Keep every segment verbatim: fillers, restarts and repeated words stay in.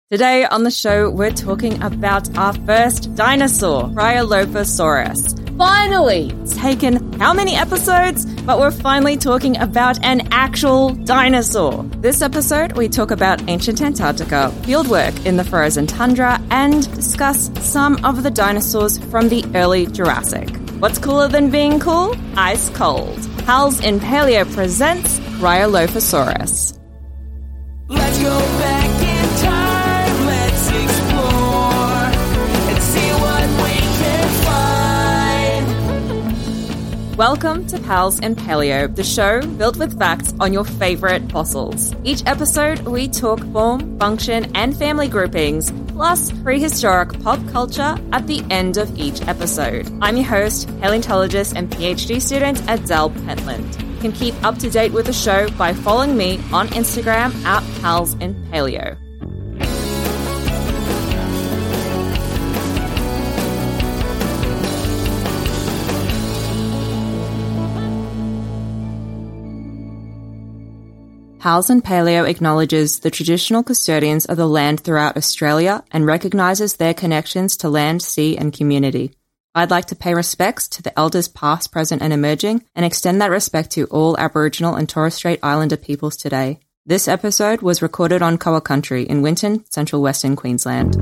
Today on the show, we're talking about our first dinosaur, Cryolophosaurus. Finally! It's taken how many episodes? But we're finally talking about an actual dinosaur. This episode, we talk about ancient Antarctica, fieldwork in the frozen tundra, and discuss some of the dinosaurs from the early Jurassic. What's cooler than being cool? Ice cold. Pals in Paleo presents Cryolophosaurus. Let's go back in time. Let's explore and see what we can find. Welcome to Pals in Paleo, the show filled with facts on your favorite fossils. Each episode, we talk form, function, and family groupings, plus prehistoric pop culture at the end of each episode. I'm your host, paleontologist and PhD student Adele Pentland. You can keep up to date with the show by following me on Instagram at Pals in Paleo. Pals in Paleo acknowledges the traditional custodians of the land throughout Australia and recognises their connections to land, sea and community. I'd like to pay respects to the elders past, present and emerging and extend that respect to all Aboriginal and Torres Strait Islander peoples today. This episode was recorded on Koa Country in Winton, Central Western Queensland.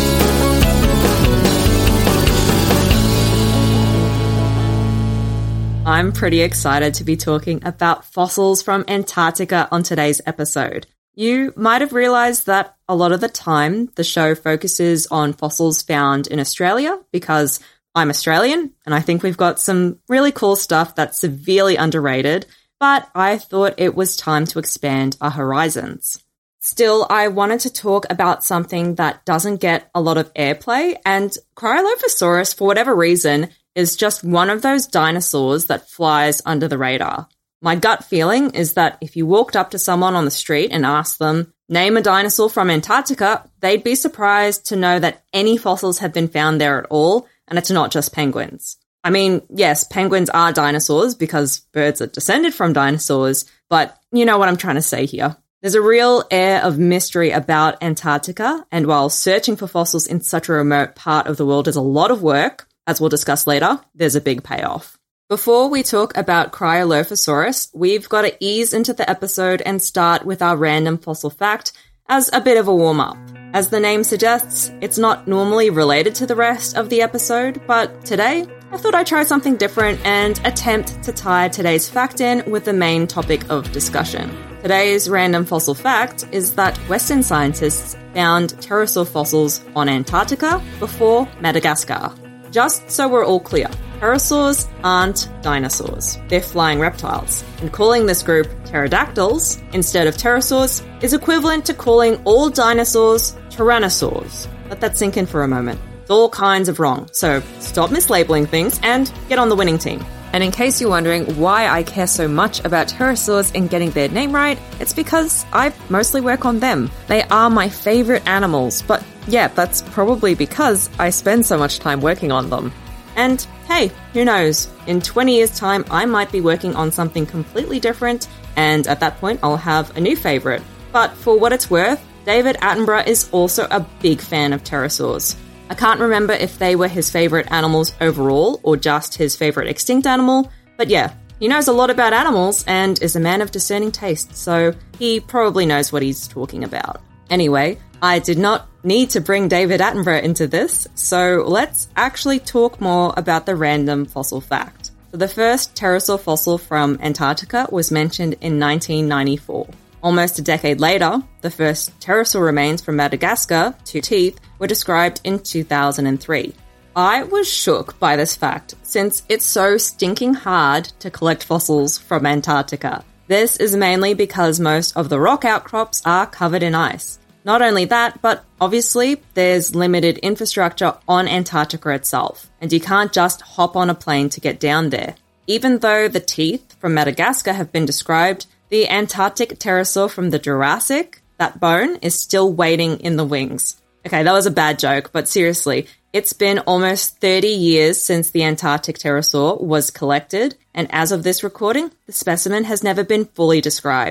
I'm pretty excited to be talking about fossils from Antarctica on today's episode. You might have realised that a lot of the time the show focuses on fossils found in Australia because I'm Australian and I think we've got some really cool stuff that's severely underrated, but I thought it was time to expand our horizons. Still, I wanted to talk about something that doesn't get a lot of airplay, and Cryolophosaurus, for whatever reason, is just one of those dinosaurs that flies under the radar. My gut feeling is that if you walked up to someone on the street and asked them, name a dinosaur from Antarctica, they'd be surprised to know that any fossils have been found there at all, and it's not just penguins. I mean, yes, penguins are dinosaurs because birds are descended from dinosaurs, but you know what I'm trying to say here. There's a real air of mystery about Antarctica, and while searching for fossils in such a remote part of the world is a lot of work, as we'll discuss later, there's a big payoff. Before we talk about Cryolophosaurus, we've got to ease into the episode and start with our random fossil fact as a bit of a warm-up. As the name suggests, it's not normally related to the rest of the episode, but today, I thought I'd try something different and attempt to tie today's fact in with the main topic of discussion. Today's random fossil fact is that Western scientists found pterosaur fossils on Antarctica before Madagascar. Just so we're all clear, pterosaurs aren't dinosaurs. They're flying reptiles. And calling this group pterodactyls instead of pterosaurs is equivalent to calling all dinosaurs tyrannosaurs. Let that sink in for a moment. It's all kinds of wrong. So stop mislabeling things and get on the winning team. And in case you're wondering why I care so much about pterosaurs and getting their name right, it's because I mostly work on them. They are my favorite animals, but yeah, that's probably because I spend so much time working on them. And hey, who knows? In twenty years' time, I might be working on something completely different, and at that point, I'll have a new favorite. But for what it's worth, David Attenborough is also a big fan of pterosaurs. I can't remember if they were his favorite animals overall or just his favorite extinct animal, but yeah, he knows a lot about animals and is a man of discerning taste, so he probably knows what he's talking about. Anyway, I did not need to bring David Attenborough into this, so let's actually talk more about the random fossil fact. So the first pterosaur fossil from Antarctica was mentioned in nineteen ninety-four. Almost a decade later, the first pterosaur remains from Madagascar, two teeth, were described in two thousand three. I was shook by this fact, since it's so stinking hard to collect fossils from Antarctica. This is mainly because most of the rock outcrops are covered in ice. Not only that, but obviously there's limited infrastructure on Antarctica itself, and you can't just hop on a plane to get down there. Even though the teeth from Madagascar have been described, the Antarctic pterosaur from the Jurassic, that bone, is still waiting in the wings. Okay, that was a bad joke, but seriously, it's been almost thirty years since the Antarctic pterosaur was collected, and as of this recording, the specimen has never been fully described.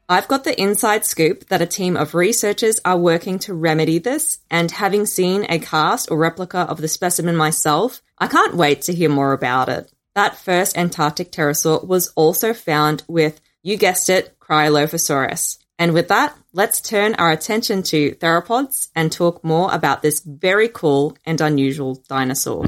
I've got the inside scoop that a team of researchers are working to remedy this, and having seen a cast or replica of the specimen myself, I can't wait to hear more about it. That first Antarctic pterosaur was also found with, you guessed it, Cryolophosaurus. And with that, let's turn our attention to theropods and talk more about this very cool and unusual dinosaur.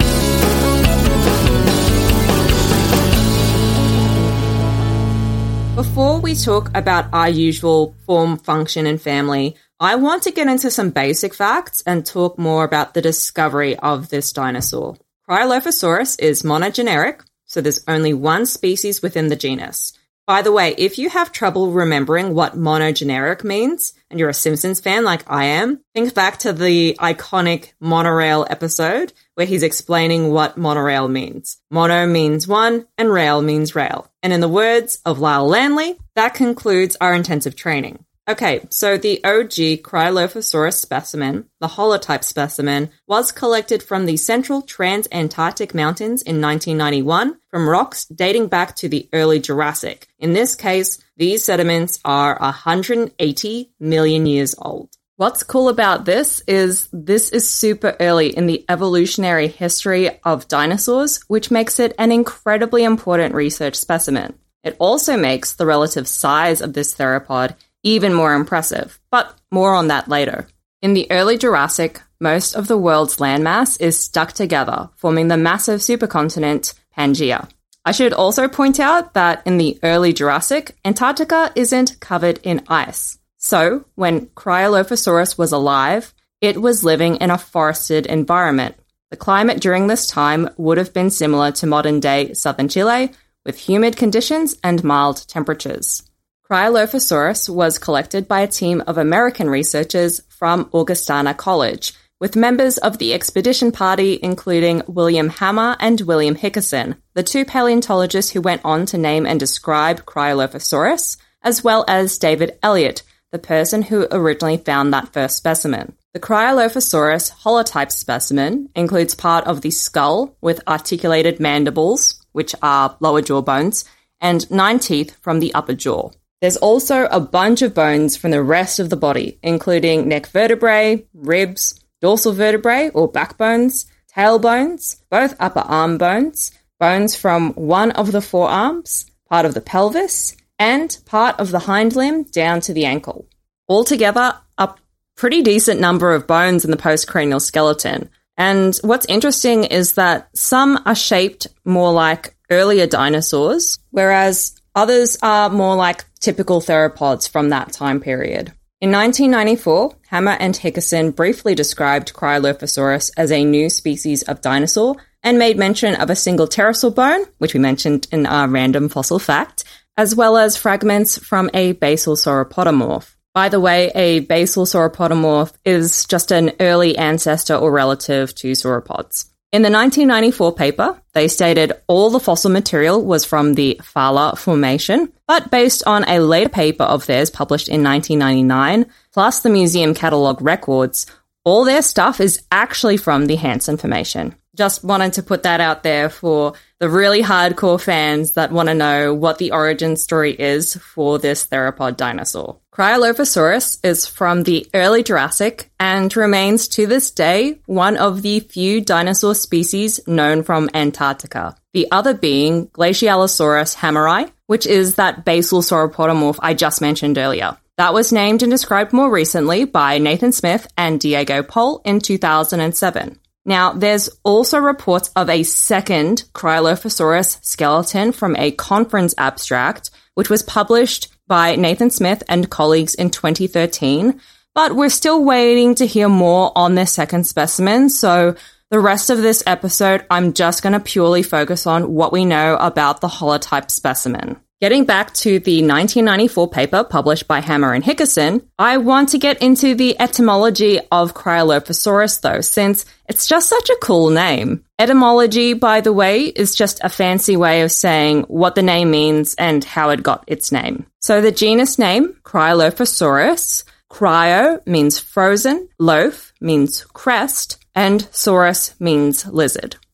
Before we talk about our usual form, function, and family, I want to get into some basic facts and talk more about the discovery of this dinosaur. Cryolophosaurus is monogeneric, so there's only one species within the genus. By the way, if you have trouble remembering what monogeneric means, and you're a Simpsons fan like I am, think back to the iconic monorail episode where he's explaining what monorail means. Mono means one, and rail means rail. And in the words of Lyle Landley, that concludes our intensive training. Okay, so the O G Cryolophosaurus specimen, the holotype specimen, was collected from the Central Transantarctic Mountains in nineteen ninety-one from rocks dating back to the early Jurassic. In this case, these sediments are one hundred eighty million years old. What's cool about this is this is super early in the evolutionary history of dinosaurs, which makes it an incredibly important research specimen. It also makes the relative size of this theropod even more impressive, but more on that later. In the early Jurassic, most of the world's landmass is stuck together, forming the massive supercontinent Pangaea. I should also point out that in the early Jurassic, Antarctica isn't covered in ice. So, when Cryolophosaurus was alive, it was living in a forested environment. The climate during this time would have been similar to modern-day southern Chile, with humid conditions and mild temperatures. Cryolophosaurus was collected by a team of American researchers from Augustana College, with members of the expedition party including William Hammer and William Hickerson, the two paleontologists who went on to name and describe Cryolophosaurus, as well as David Elliott, the person who originally found that first specimen. The Cryolophosaurus holotype specimen includes part of the skull with articulated mandibles, which are lower jaw bones, and nine teeth from the upper jaw. There's also a bunch of bones from the rest of the body, including neck vertebrae, ribs, dorsal vertebrae or backbones, tailbones, both upper arm bones, bones from one of the forearms, part of the pelvis, and part of the hind limb down to the ankle. Altogether, a pretty decent number of bones in the postcranial skeleton. And what's interesting is that some are shaped more like earlier dinosaurs, whereas others are more like typical theropods from that time period. In nineteen ninety-four, Hammer and Hickerson briefly described Cryolophosaurus as a new species of dinosaur and made mention of a single pterosaur bone, which we mentioned in our random fossil fact, as well as fragments from a basal sauropodomorph. By the way, a basal sauropodomorph is just an early ancestor or relative to sauropods. In the nineteen ninety-four paper, they stated all the fossil material was from the Fala Formation, but based on a later paper of theirs published in nineteen ninety-nine, plus the museum catalogue records, all their stuff is actually from the Hansen Formation. Just wanted to put that out there for the really hardcore fans that want to know what the origin story is for this theropod dinosaur. Cryolophosaurus is from the early Jurassic and remains to this day one of the few dinosaur species known from Antarctica. The other being Glacialosaurus hammeri, which is that basal sauropodomorph I just mentioned earlier. That was named and described more recently by Nathan Smith and Diego Pohl in two thousand seven. Now, there's also reports of a second Cryolophosaurus skeleton from a conference abstract, which was published by Nathan Smith and colleagues in twenty thirteen, but we're still waiting to hear more on this second specimen, so the rest of this episode, I'm just going to purely focus on what we know about the holotype specimen. Getting back to the nineteen ninety-four paper published by Hammer and Hickerson, I want to get into the etymology of Cryolophosaurus though, since it's just such a cool name. Etymology, by the way, is just a fancy way of saying what the name means and how it got its name. So the genus name, Cryolophosaurus, cryo means frozen, loph means crest, and saurus means lizard.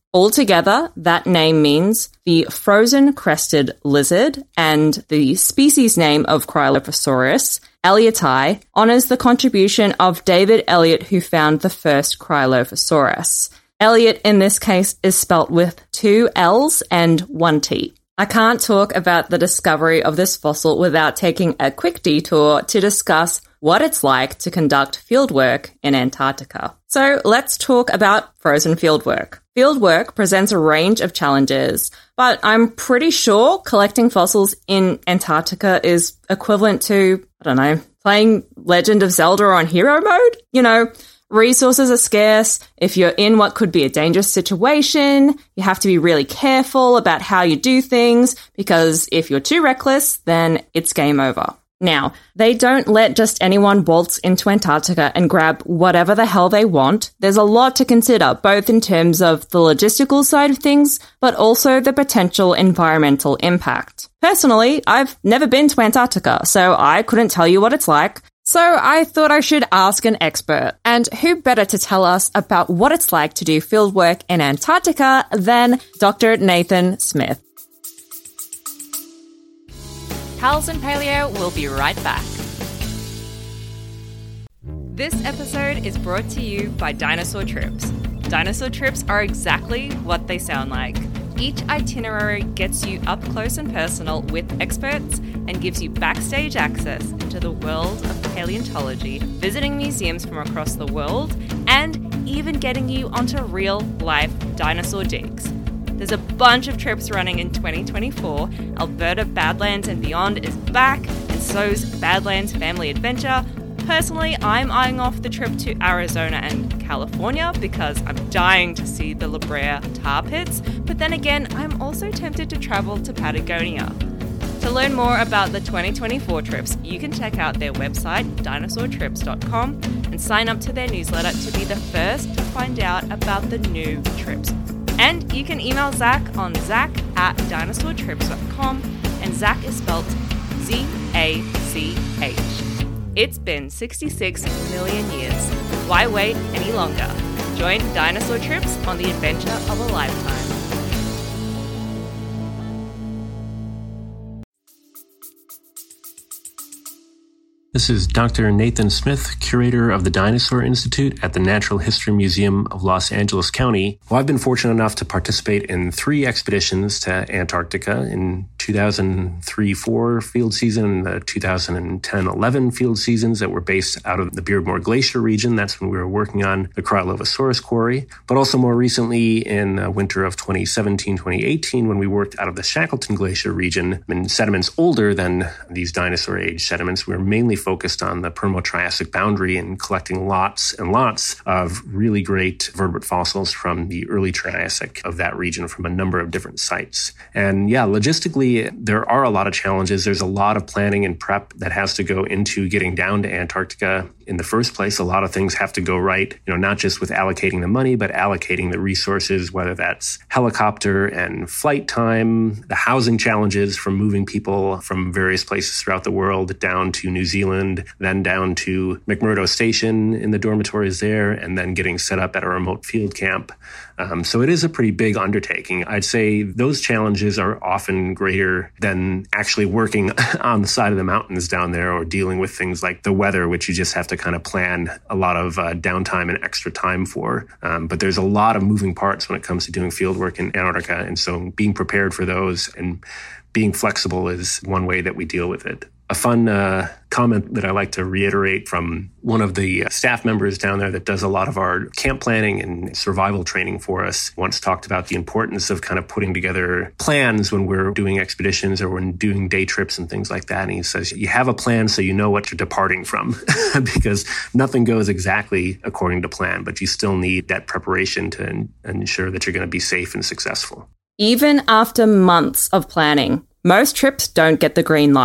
Altogether, that name means the frozen crested lizard, and the species name of Cryolophosaurus, Elliotti, honors the contribution of David Elliott, who found the first Cryolophosaurus. Elliott, in this case, is spelt with two L's and one T. I can't talk about the discovery of this fossil without taking a quick detour to discuss what it's like to conduct fieldwork in Antarctica. So let's talk about frozen fieldwork. Fieldwork presents a range of challenges, but I'm pretty sure collecting fossils in Antarctica is equivalent to, I don't know, playing Legend of Zelda on hero mode? You know, resources are scarce. If you're in what could be a dangerous situation, you have to be really careful about how you do things, because if you're too reckless, then it's game over. Now, they don't let just anyone waltz into Antarctica and grab whatever the hell they want. There's a lot to consider, both in terms of the logistical side of things, but also the potential environmental impact. Personally, I've never been to Antarctica, so I couldn't tell you what it's like. So I thought I should ask an expert. And who better to tell us about what it's like to do fieldwork in Antarctica than Doctor Nathan Smith. Pals and Paleo will be right back. This episode is brought to you by Dinosaur Trips. Dinosaur Trips are exactly what they sound like. Each itinerary gets you up close and personal with experts and gives you backstage access into the world of paleontology, visiting museums from across the world, and even getting you onto real-life dinosaur digs. There's a bunch of trips running in twenty twenty-four. Alberta Badlands and Beyond is back, and so's Badlands Family Adventure. Personally, I'm eyeing off the trip to Arizona and California because I'm dying to see the La Brea tar pits, but then again, I'm also tempted to travel to Patagonia. To learn more about the twenty twenty-four trips, you can check out their website, dinosaur trips dot com, and sign up to their newsletter to be the first to find out about the new trips. And you can email Zach on zach at dinosaur trips dot com, and Zach is spelled Z A C H. It's been sixty-six million years. Why wait any longer? Join Dinosaur Trips on the adventure of a lifetime. This is Doctor Nathan Smith, curator of the Dinosaur Institute at the Natural History Museum of Los Angeles County. Well, I've been fortunate enough to participate in three expeditions to Antarctica in two thousand three four field season and the two thousand ten eleven field seasons that were based out of the Beardmore Glacier region. That's when we were working on the Cryolophosaurus quarry. But also more recently in the winter of twenty seventeen twenty eighteen when we worked out of the Shackleton Glacier region in sediments older than these dinosaur age sediments. We were mainly focused on the Permo-Triassic boundary and collecting lots and lots of really great vertebrate fossils from the early Triassic of that region from a number of different sites. And yeah, logistically, there are a lot of challenges. There's a lot of planning and prep that has to go into getting down to Antarctica in the first place. A lot of things have to go right, you know, not just with allocating the money, but allocating the resources, whether that's helicopter and flight time, the housing challenges from moving people from various places throughout the world down to New Zealand, then down to McMurdo Station in the dormitories there, and then getting set up at a remote field camp. Um, so it is a pretty big undertaking. I'd say those challenges are often greater than actually working on the side of the mountains down there or dealing with things like the weather, which you just have to kind of plan a lot of uh, downtime and extra time for. Um, but there's a lot of moving parts when it comes to doing field work in Antarctica. And so being prepared for those and being flexible is one way that we deal with it. A fun uh, comment that I like to reiterate from one of the staff members down there that does a lot of our camp planning and survival training for us once talked about the importance of kind of putting together plans when we're doing expeditions or when doing day trips and things like that. And he says, you have a plan so you know what you're departing from because nothing goes exactly according to plan, but you still need that preparation to en- ensure that you're going to be safe and successful. Even after months of planning, most trips don't get the green light.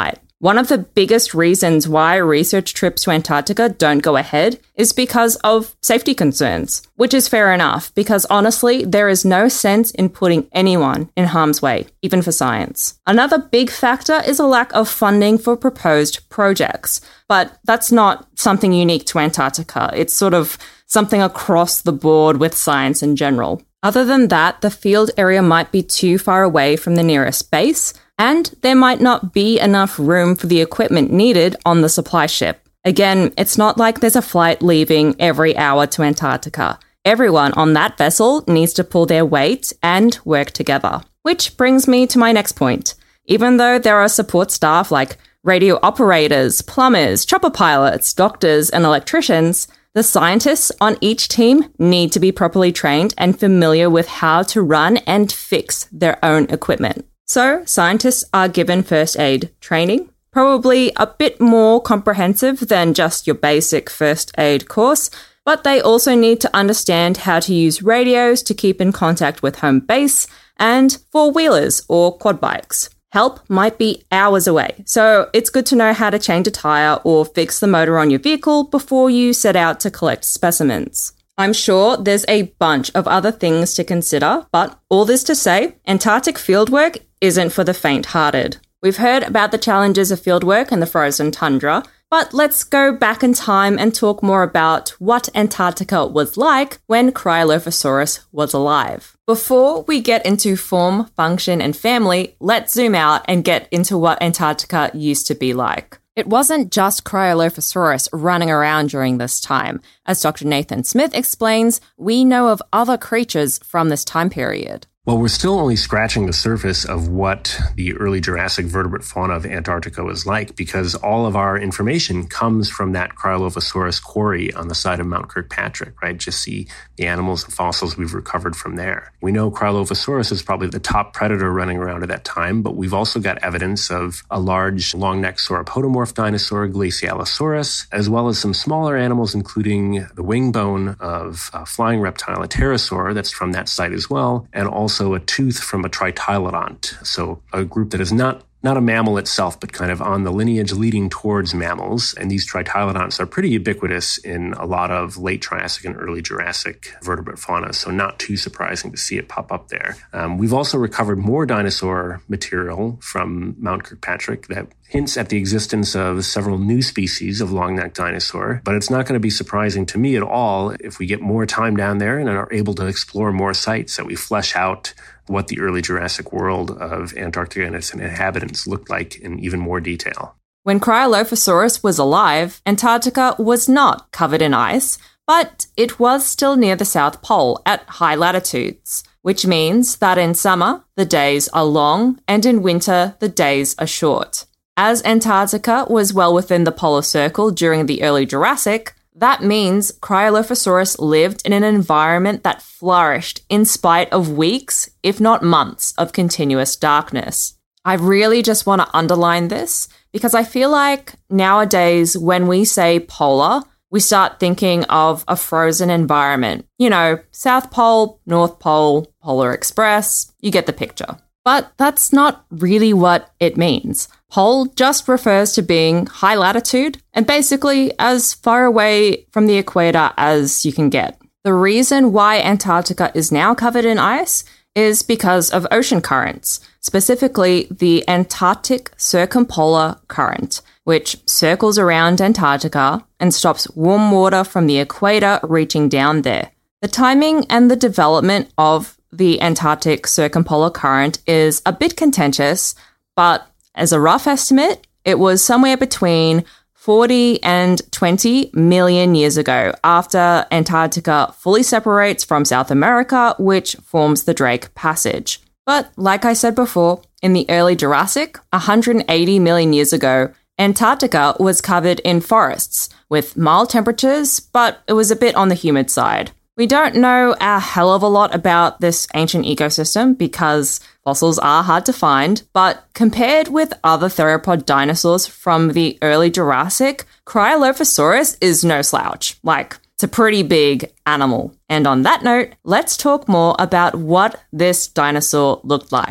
One of the biggest reasons why research trips to Antarctica don't go ahead is because of safety concerns, which is fair enough because honestly, there is no sense in putting anyone in harm's way, even for science. Another big factor is a lack of funding for proposed projects, but that's not something unique to Antarctica. It's sort of something across the board with science in general. Other than that, the field area might be too far away from the nearest base, and there might not be enough room for the equipment needed on the supply ship. Again, it's not like there's a flight leaving every hour to Antarctica. Everyone on that vessel needs to pull their weight and work together. Which brings me to my next point. Even though there are support staff like radio operators, plumbers, chopper pilots, doctors, and electricians, the scientists on each team need to be properly trained and familiar with how to run and fix their own equipment. So, scientists are given first aid training, probably a bit more comprehensive than just your basic first aid course, but they also need to understand how to use radios to keep in contact with home base and four-wheelers or quad bikes. Help might be hours away, so it's good to know how to change a tire or fix the motor on your vehicle before you set out to collect specimens. I'm sure there's a bunch of other things to consider, but all this to say, Antarctic fieldwork isn't for the faint-hearted. We've heard about the challenges of fieldwork in the frozen tundra, but let's go back in time and talk more about what Antarctica was like when Cryolophosaurus was alive. Before we get into form, function, and family, let's zoom out and get into what Antarctica used to be like. It wasn't just Cryolophosaurus running around during this time. As Doctor Nathan Smith explains, we know of other creatures from this time period. Well, we're still only scratching the surface of what the early Jurassic vertebrate fauna of Antarctica was like because all of our information comes from that Cryolophosaurus quarry on the side of Mount Kirkpatrick, right? Just see the animals and fossils we've recovered from there. We know Cryolophosaurus is probably the top predator running around at that time, but we've also got evidence of a large long-necked sauropodomorph dinosaur, Glacialosaurus, as well as some smaller animals, including the wing bone of a flying reptile, a pterosaur, that's from that site as well, and also Also a tooth from a tritylodont, so a group that is not not a mammal itself, but kind of on the lineage leading towards mammals. And these tritylodonts are pretty ubiquitous in a lot of late Triassic and early Jurassic vertebrate fauna, so not too surprising to see it pop up there. Um, we've also recovered more dinosaur material from Mount Kirkpatrick that hints at the existence of several new species of long-necked dinosaur, but it's not going to be surprising to me at all if we get more time down there and are able to explore more sites, that we flesh out what the early Jurassic world of Antarctica and its inhabitants looked like in even more detail. When Cryolophosaurus was alive, Antarctica was not covered in ice, but it was still near the South Pole at high latitudes, which means that in summer, the days are long, and in winter, the days are short. As Antarctica was well within the polar circle during the early Jurassic, that means Cryolophosaurus lived in an environment that flourished in spite of weeks, if not months, of continuous darkness. I really just want to underline this because I feel like nowadays when we say polar, we start thinking of a frozen environment. You know, South Pole, North Pole, Polar Express, you get the picture. But that's not really what it means. Pole just refers to being high latitude and basically as far away from the equator as you can get. The reason why Antarctica is now covered in ice is because of ocean currents, specifically the Antarctic Circumpolar Current, which circles around Antarctica and stops warm water from the equator reaching down there. The timing and the development of the Antarctic Circumpolar Current is a bit contentious, but as a rough estimate, it was somewhere between forty and twenty million years ago after Antarctica fully separates from South America, which forms the Drake Passage. But like I said before, in the early Jurassic, one hundred eighty million years ago, Antarctica was covered in forests with mild temperatures, but it was a bit on the humid side. We don't know a hell of a lot about this ancient ecosystem because fossils are hard to find, but compared with other theropod dinosaurs from the early Jurassic, Cryolophosaurus is no slouch. Like, it's a pretty big animal. And on that note, let's talk more about what this dinosaur looked like.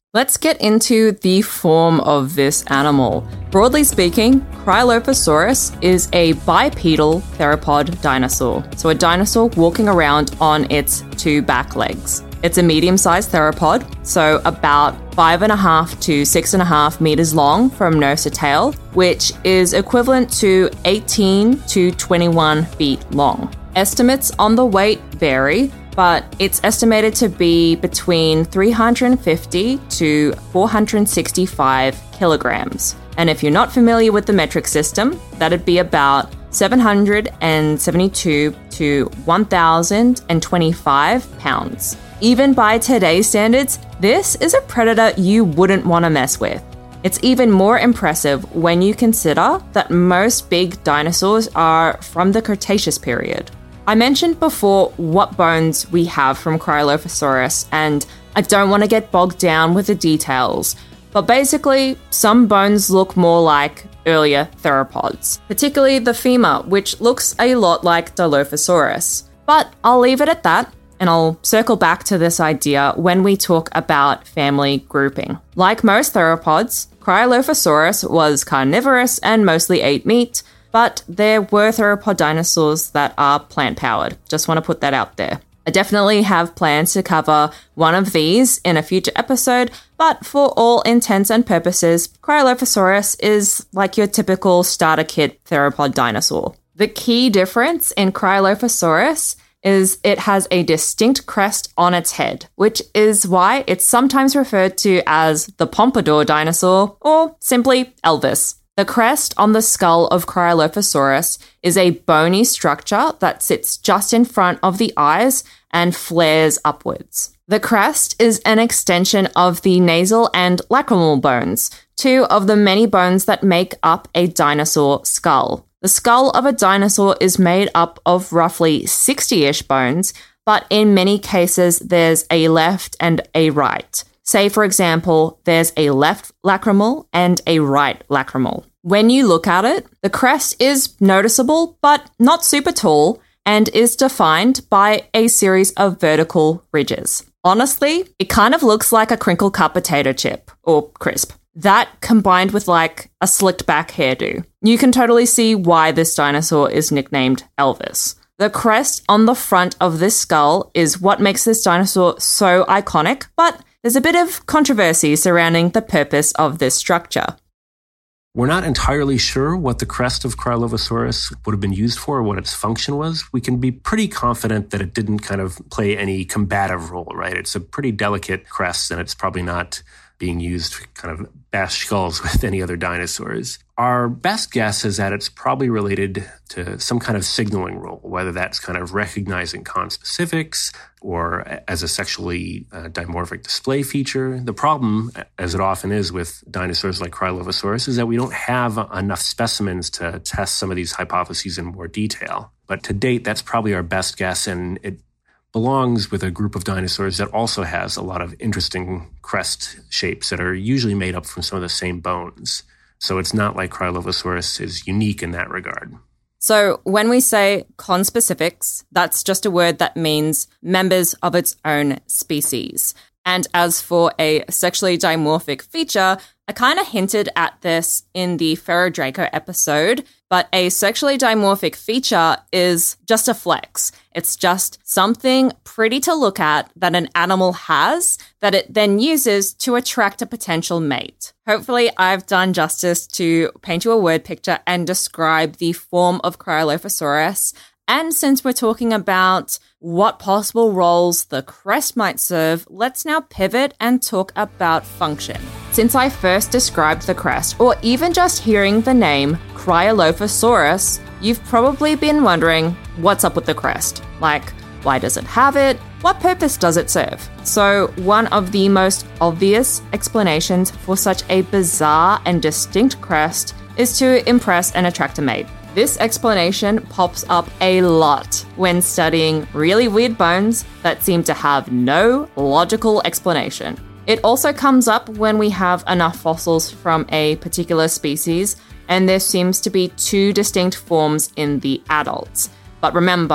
Let's get into the form of this animal. Broadly speaking, Cryolophosaurus is a bipedal theropod dinosaur, so a dinosaur walking around on its two back legs. It's a medium-sized theropod, so about five and a half to six and a half meters long from nose to tail, which is equivalent to eighteen to twenty-one feet long. Estimates on the weight vary, but it's estimated to be between three hundred fifty to four hundred sixty-five kilograms. And if you're not familiar with the metric system, that'd be about seven hundred seventy-two to one thousand twenty-five pounds. Even by today's standards, this is a predator you wouldn't want to mess with. It's even more impressive when you consider that most big dinosaurs are from the Cretaceous period. I mentioned before what bones we have from Cryolophosaurus, and I don't want to get bogged down with the details, but basically, some bones look more like earlier theropods, particularly the femur, which looks a lot like Dilophosaurus. But I'll leave it at that, and I'll circle back to this idea when we talk about family grouping. Like most theropods, Cryolophosaurus was carnivorous and mostly ate meat, but there were theropod dinosaurs that are plant-powered. Just want to put that out there. I definitely have plans to cover one of these in a future episode, but for all intents and purposes, Cryolophosaurus is like your typical starter kit theropod dinosaur. The key difference in Cryolophosaurus is it has a distinct crest on its head, which is why it's sometimes referred to as the Pompadour dinosaur or simply Elvis. The crest on the skull of Cryolophosaurus is a bony structure that sits just in front of the eyes and flares upwards. The crest is an extension of the nasal and lacrimal bones, two of the many bones that make up a dinosaur skull. The skull of a dinosaur is made up of roughly sixty-ish bones, but in many cases there's a left and a right. Say, for example, there's a left lacrimal and a right lacrimal. When you look at it, the crest is noticeable, but not super tall, and is defined by a series of vertical ridges. Honestly, it kind of looks like a crinkle cut potato chip, or crisp. That combined with like a slicked back hairdo. You can totally see why this dinosaur is nicknamed Elvis. The crest on the front of this skull is what makes this dinosaur so iconic, but there's a bit of controversy surrounding the purpose of this structure. We're not entirely sure what the crest of Cryolophosaurus would have been used for or what its function was. We can be pretty confident that it didn't kind of play any combative role, right? It's a pretty delicate crest, and it's probably not being used to kind of bash skulls with any other dinosaurs. Our best guess is that it's probably related to some kind of signaling role, whether that's kind of recognizing conspecifics or as a sexually uh, dimorphic display feature. The problem, as it often is with dinosaurs like Cryolophosaurus, is that we don't have enough specimens to test some of these hypotheses in more detail. But to date, that's probably our best guess, and it belongs with a group of dinosaurs that also has a lot of interesting crest shapes that are usually made up from some of the same bones. So it's not like Cryolophosaurus is unique in that regard. So when we say conspecifics, that's just a word that means members of its own species. And as for a sexually dimorphic feature, I kind of hinted at this in the Ferrodraco episode, but a sexually dimorphic feature is just a flex. It's just something pretty to look at that an animal has that it then uses to attract a potential mate. Hopefully, I've done justice to paint you a word picture and describe the form of Cryolophosaurus. And since we're talking about what possible roles the crest might serve, let's now pivot and talk about function. Since I first described the crest, or even just hearing the name Cryolophosaurus, you've probably been wondering, what's up with the crest? Like, why does it have it? What purpose does it serve? So, one of the most obvious explanations for such a bizarre and distinct crest is to impress and attract a mate. This explanation pops up a lot when studying really weird bones that seem to have no logical explanation. It also comes up when we have enough fossils from a particular species and there seems to be two distinct forms in the adults. But remember,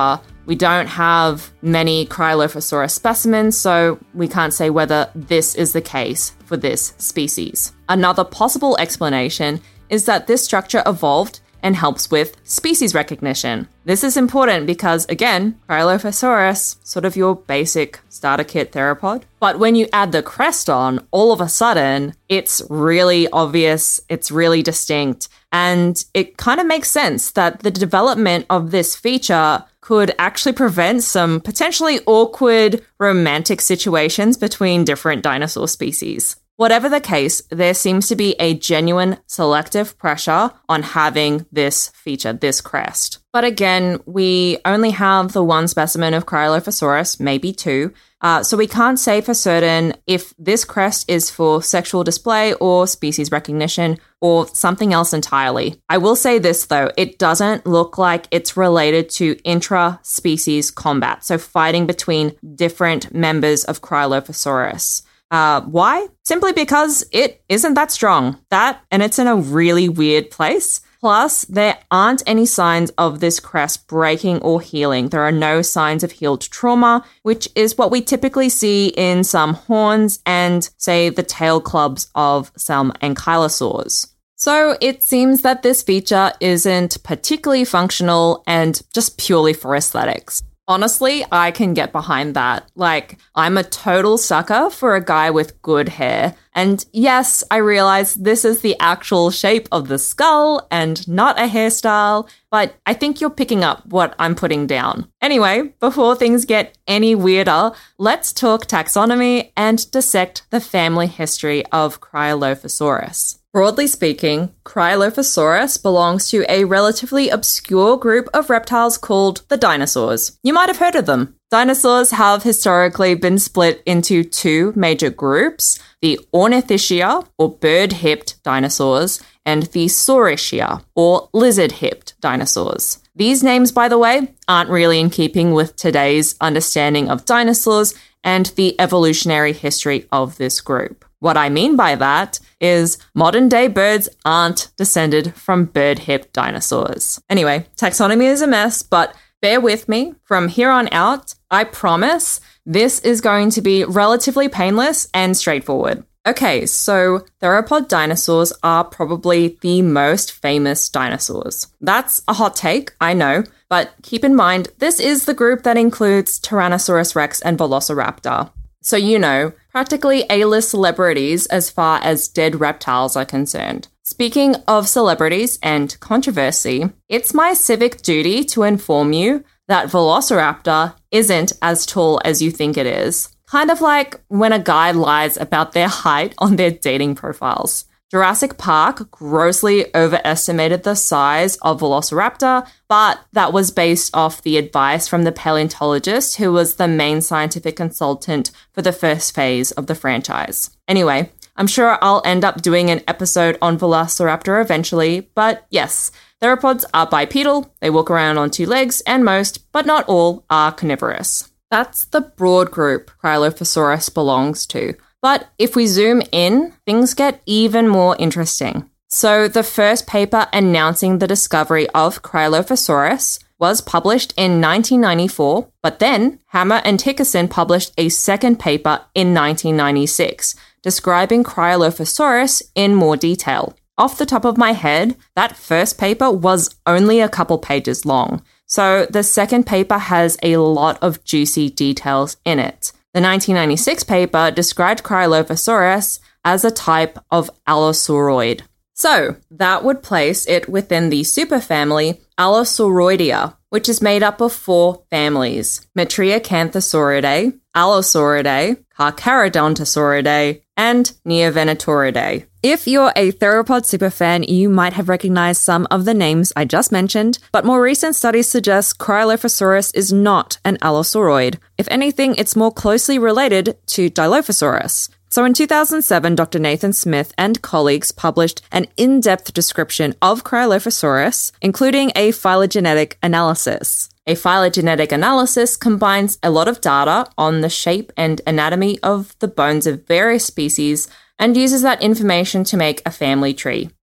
We don't have many Cryolophosaurus specimens, so we can't say whether this is the case for this species. Another possible explanation is that this structure evolved and helps with species recognition. This is important because, again, Cryolophosaurus, sort of your basic starter kit theropod. But when you add the crest on, all of a sudden, it's really obvious, it's really distinct, and it kind of makes sense that the development of this feature could actually prevent some potentially awkward romantic situations between different dinosaur species. Whatever the case, there seems to be a genuine selective pressure on having this feature, this crest. But again, we only have the one specimen of Cryolophosaurus, maybe two, uh, so we can't say for certain if this crest is for sexual display or species recognition or something else entirely. I will say this though, it doesn't look like it's related to intra-species combat, so fighting between different members of Cryolophosaurus. Uh, why? Simply because it isn't that strong. That, and it's in a really weird place. Plus, there aren't any signs of this crest breaking or healing. There are no signs of healed trauma, which is what we typically see in some horns and, say, the tail clubs of some ankylosaurs. So it seems that this feature isn't particularly functional and just purely for aesthetics. Honestly, I can get behind that. Like, I'm a total sucker for a guy with good hair. And yes, I realize this is the actual shape of the skull and not a hairstyle, but I think you're picking up what I'm putting down. Anyway, before things get any weirder, let's talk taxonomy and dissect the family history of Cryolophosaurus. Broadly speaking, Cryolophosaurus belongs to a relatively obscure group of reptiles called the dinosaurs. You might have heard of them. Dinosaurs have historically been split into two major groups, the Ornithischia, or bird-hipped dinosaurs, and the Saurischia, or lizard-hipped dinosaurs. These names, by the way, aren't really in keeping with today's understanding of dinosaurs and the evolutionary history of this group. What I mean by that is modern-day birds aren't descended from bird-hipped dinosaurs. Anyway, taxonomy is a mess, but bear with me. From here on out, I promise this is going to be relatively painless and straightforward. Okay, so theropod dinosaurs are probably the most famous dinosaurs. That's a hot take, I know, but keep in mind, this is the group that includes Tyrannosaurus rex and Velociraptor. So you know, practically A-list celebrities as far as dead reptiles are concerned. Speaking of celebrities and controversy, it's my civic duty to inform you that Velociraptor isn't as tall as you think it is. Kind of like when a guy lies about their height on their dating profiles. Jurassic Park grossly overestimated the size of Velociraptor, but that was based off the advice from the paleontologist who was the main scientific consultant for the first phase of the franchise. Anyway, I'm sure I'll end up doing an episode on Velociraptor eventually, but yes, theropods are bipedal, they walk around on two legs, and most, but not all, are carnivorous. That's the broad group Cryolophosaurus belongs to. But if we zoom in, things get even more interesting. So the first paper announcing the discovery of Cryolophosaurus was published in nineteen ninety-four, but then Hammer and Hickerson published a second paper in nineteen ninety-six, describing Cryolophosaurus in more detail. Off the top of my head, that first paper was only a couple pages long, so the second paper has a lot of juicy details in it. The nineteen ninety-six paper described Cryolophosaurus as a type of Allosauroid. So, that would place it within the superfamily Allosauroidea, which is made up of four families: Metriacanthosauridae, Allosauridae, Carcharodontosauridae, and Neovenatoridae. If you're a theropod superfan, you might have recognized some of the names I just mentioned, but more recent studies suggest Cryolophosaurus is not an Allosauroid. If anything, it's more closely related to Dilophosaurus. So in two thousand seven, Doctor Nathan Smith and colleagues published an in-depth description of Cryolophosaurus, including a phylogenetic analysis. A phylogenetic analysis combines a lot of data on the shape and anatomy of the bones of various species and uses that information to make a family tree.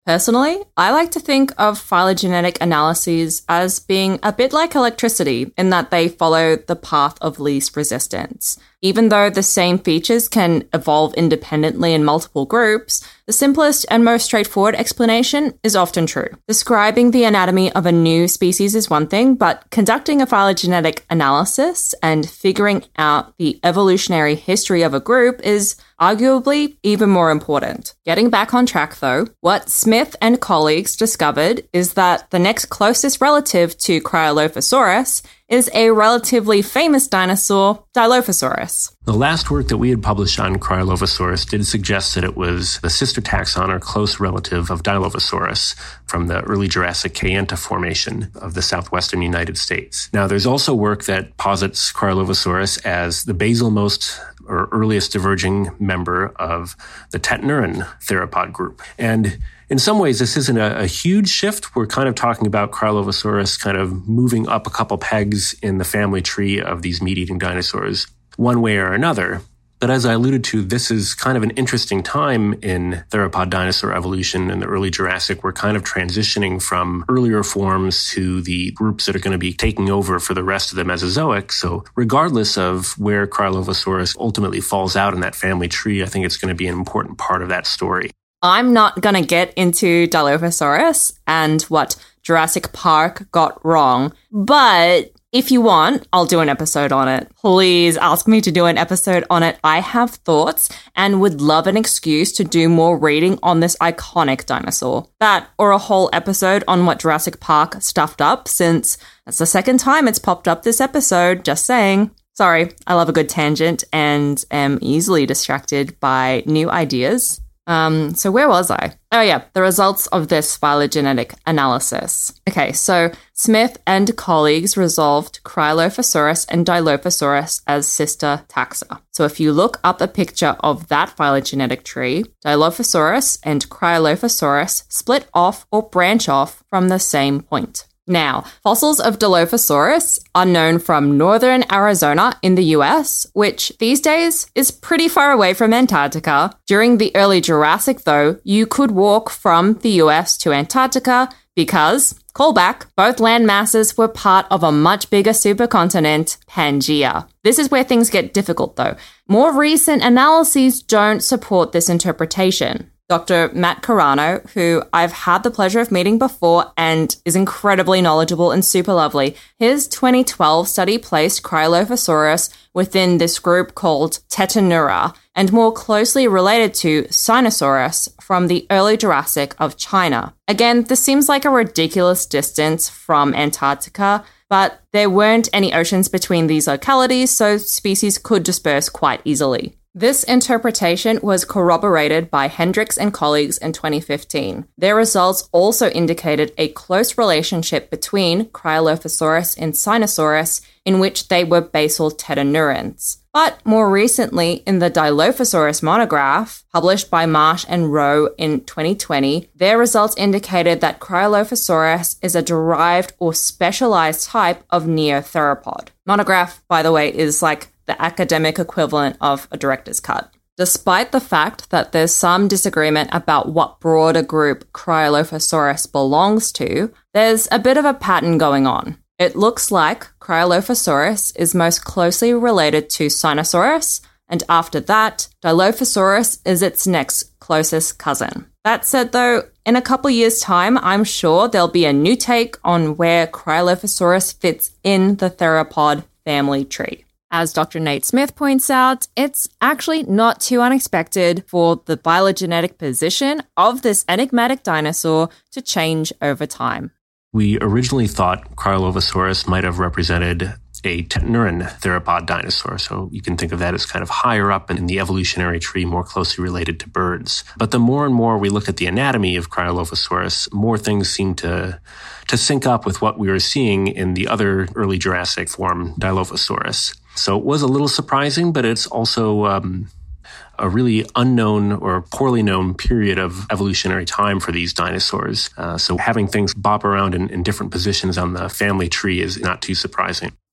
Personally, I like to think of phylogenetic analyses as being a bit like electricity in that they follow the path of least resistance. Even though the same features can evolve independently in multiple groups, the simplest and most straightforward explanation is often true. Describing the anatomy of a new species is one thing, but conducting a phylogenetic analysis and figuring out the evolutionary history of a group is arguably even more important. Getting back on track though, what Smith and colleagues discovered is that the next closest relative to Cryolophosaurus is a relatively famous dinosaur, Dilophosaurus. The last work that we had published on Cryolophosaurus did suggest that it was the sister taxon or close relative of Dilophosaurus from the early Jurassic Kayenta Formation of the southwestern United States. Now, there's also work that posits Cryolophosaurus as the basalmost or earliest diverging member of the Tetanurans theropod group. And in some ways, this isn't a, a huge shift. We're kind of talking about Cryolophosaurus kind of moving up a couple pegs in the family tree of these meat-eating dinosaurs, one way or another. But as I alluded to, this is kind of an interesting time in theropod dinosaur evolution in the early Jurassic. We're kind of transitioning from earlier forms to the groups that are going to be taking over for the rest of the Mesozoic. So regardless of where Cryolophosaurus ultimately falls out in that family tree, I think it's going to be an important part of that story. I'm not going to get into Dilophosaurus and what Jurassic Park got wrong, but if you want, I'll do an episode on it. Please ask me to do an episode on it. I have thoughts and would love an excuse to do more reading on this iconic dinosaur. That or a whole episode on what Jurassic Park stuffed up, since that's the second time it's popped up this episode, just saying. Sorry, I love a good tangent and am easily distracted by new ideas. Um, so where was I? Oh yeah, the results of this phylogenetic analysis. Okay, so Smith and colleagues resolved Cryolophosaurus and Dilophosaurus as sister taxa. So if you look up a picture of that phylogenetic tree, Dilophosaurus and Cryolophosaurus split off or branch off from the same point. Now, fossils of Dilophosaurus are known from northern Arizona in the U S, which these days is pretty far away from Antarctica. During the early Jurassic, though, you could walk from the U S to Antarctica because, callback, both land masses were part of a much bigger supercontinent, Pangaea. This is where things get difficult, though. More recent analyses don't support this interpretation. Doctor Matt Carano, who I've had the pleasure of meeting before and is incredibly knowledgeable and super lovely, his twenty twelve study placed Cryolophosaurus within this group called Tetanura and more closely related to Sinosaurus from the early Jurassic of China. Again, this seems like a ridiculous distance from Antarctica, but there weren't any oceans between these localities, so species could disperse quite easily. This interpretation was corroborated by Hendricks and colleagues in twenty fifteen. Their results also indicated a close relationship between Cryolophosaurus and Sinosaurus, in which they were basal Tetanurans. But more recently, in the Dilophosaurus monograph, published by Marsh and Rowe in twenty twenty, their results indicated that Cryolophosaurus is a derived or specialized type of neotheropod. Monograph, by the way, is like the academic equivalent of a director's cut. Despite the fact that there's some disagreement about what broader group Cryolophosaurus belongs to, there's a bit of a pattern going on. It looks like Cryolophosaurus is most closely related to Sinosaurus, and after that, Dilophosaurus is its next closest cousin. That said though, in a couple years' time, I'm sure there'll be a new take on where Cryolophosaurus fits in the theropod family tree. As Doctor Nate Smith points out, it's actually not too unexpected for the phylogenetic position of this enigmatic dinosaur to change over time. We originally thought Cryolophosaurus might have represented a Tetanuran theropod dinosaur, so you can think of that as kind of higher up in the evolutionary tree, more closely related to birds. But the more and more we look at the anatomy of Cryolophosaurus, more things seem to, to sync up with what we were seeing in the other early Jurassic form, Dilophosaurus. So it was a little surprising, but it's also um, a really unknown or poorly known period of evolutionary time for these dinosaurs. Uh, so having things bop around in, in different positions on the family tree is not too surprising.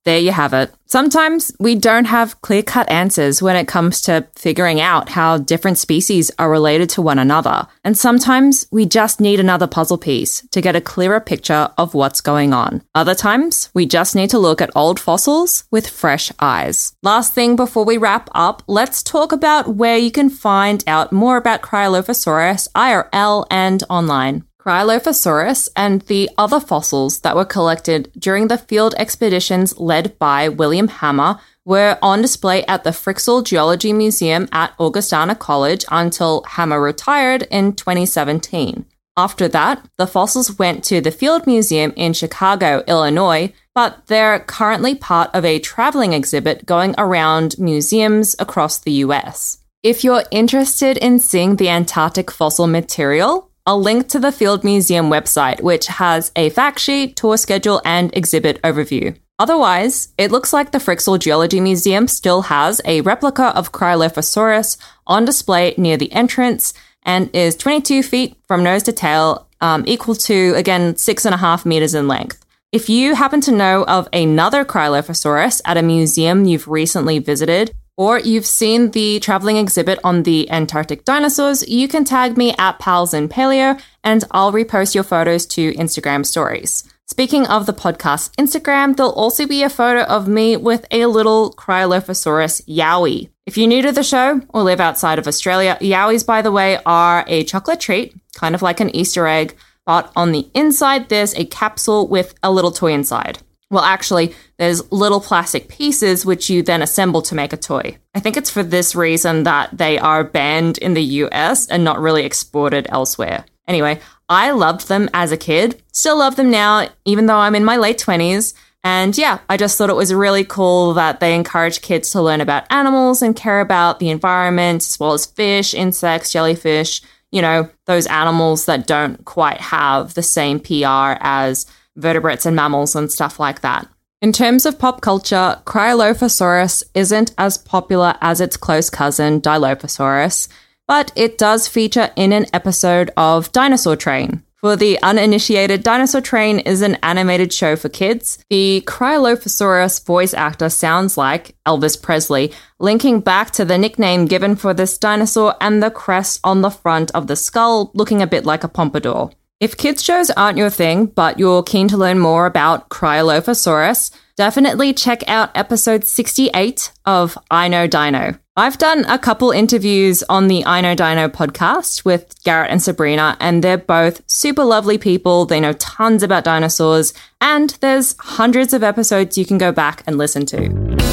There you have it. Sometimes we don't have clear-cut answers when it comes to figuring out how different species are related to one another. And sometimes we just need another puzzle piece to get a clearer picture of what's going on. Other times, we just need to look at old fossils with fresh eyes. Last thing before we wrap up, let's talk about where you can find out more about Cryolophosaurus I R L and online. Cryolophosaurus and the other fossils that were collected during the field expeditions led by William Hammer were on display at the Frixell Geology Museum at Augustana College until Hammer retired in twenty seventeen. After that, the fossils went to the Field Museum in Chicago, Illinois, but they're currently part of a traveling exhibit going around museums across the U S. If you're interested in seeing the Antarctic fossil material, I'll link to the Field Museum website, which has a fact sheet, tour schedule, and exhibit overview. Otherwise, it looks like the Frixell Geology Museum still has a replica of Cryolophosaurus on display near the entrance and is twenty-two feet from nose to tail, um, equal to, again, six and a half meters in length. If you happen to know of another Cryolophosaurus at a museum you've recently visited, or you've seen the traveling exhibit on the Antarctic dinosaurs, you can tag me at Pals in Paleo and I'll repost your photos to Instagram stories. Speaking of the podcast Instagram, there'll also be a photo of me with a little Cryolophosaurus yowie. If you're new to the show or live outside of Australia, yowies, by the way, are a chocolate treat, kind of like an Easter egg, but on the inside there's a capsule with a little toy inside. Well, actually, there's little plastic pieces which you then assemble to make a toy. I think it's for this reason that they are banned in the U S and not really exported elsewhere. Anyway, I loved them as a kid, still love them now, even though I'm in my late twenties. And yeah, I just thought it was really cool that they encourage kids to learn about animals and care about the environment, as well as fish, insects, jellyfish, you know, those animals that don't quite have the same P R as vertebrates and mammals and stuff like that. In terms of pop culture, Cryolophosaurus isn't as popular as its close cousin Dilophosaurus, but it does feature in an episode of Dinosaur Train. For the uninitiated, Dinosaur Train is an animated show for kids. The Cryolophosaurus voice actor sounds like Elvis Presley, linking back to the nickname given for this dinosaur and the crest on the front of the skull looking a bit like a pompadour. If kids shows aren't your thing, but you're keen to learn more about Cryolophosaurus, definitely check out episode sixty-eight of I Know Dino. I've done a couple interviews on the I Know Dino podcast with Garrett and Sabrina, and they're both super lovely people. They know tons about dinosaurs, and there's hundreds of episodes you can go back and listen to.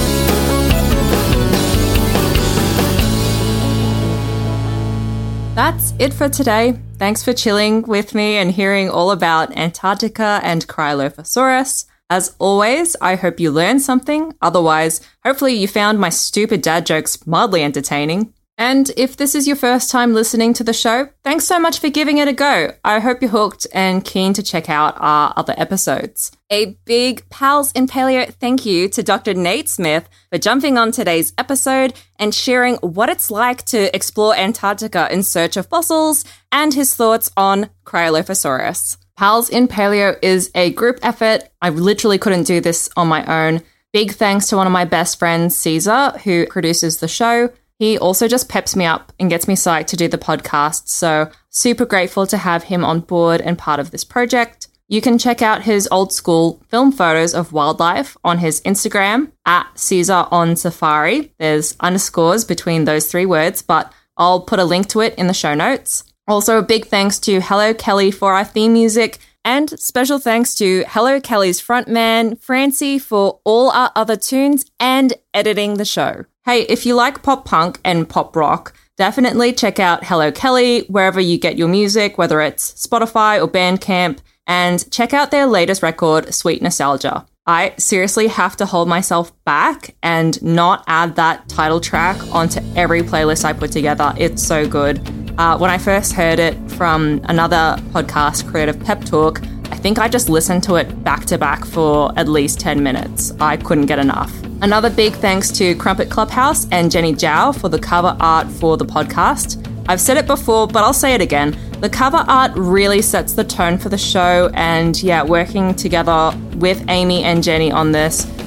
That's it for today. Thanks for chilling with me and hearing all about Antarctica and Cryolophosaurus. As always, I hope you learned something. Otherwise, hopefully you found my stupid dad jokes mildly entertaining. And if this is your first time listening to the show, thanks so much for giving it a go. I hope you're hooked and keen to check out our other episodes. A big Pals in Paleo thank you to Doctor Nate Smith for jumping on today's episode and sharing what it's like to explore Antarctica in search of fossils and his thoughts on Cryolophosaurus. Pals in Paleo is a group effort. I literally couldn't do this on my own. Big thanks to one of my best friends, Caesar, who produces the show. He also just peps me up and gets me psyched to do the podcast, so super grateful to have him on board and part of this project. You can check out his old school film photos of wildlife on his Instagram, at Caesar on Safari. There's underscores between those three words, but I'll put a link to it in the show notes. Also, a big thanks to Hello Kelly for our theme music, and special thanks to Hello Kelly's frontman, Francie, for all our other tunes and editing the show. Hey, if you like pop punk and pop rock, definitely check out Hello Kelly wherever you get your music, whether it's Spotify or Bandcamp, and check out their latest record, Sweet Nostalgia. I seriously have to hold myself back and not add that title track onto every playlist I put together. It's so good. Uh, when I first heard it from another podcast, Creative Pep Talk, I think I just listened to it back to back for at least ten minutes. I couldn't get enough. Another big thanks to Crumpet Clubhouse and Jenny Zhao for the cover art for the podcast. I've said it before, but I'll say it again. The cover art really sets the tone for the show, and yeah, working together with Amy and Jenny on this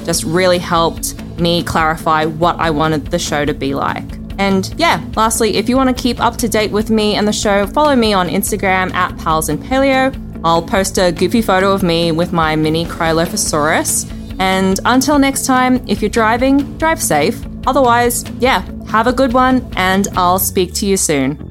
just really helped me clarify what I wanted the show to be like. And yeah, lastly, if you want to keep up to date with me and the show, follow me on Instagram at Pals and Paleo. I'll post a goofy photo of me with my mini Cryolophosaurus. And until next time, if you're driving, drive safe. Otherwise, yeah, have a good one, and I'll speak to you soon.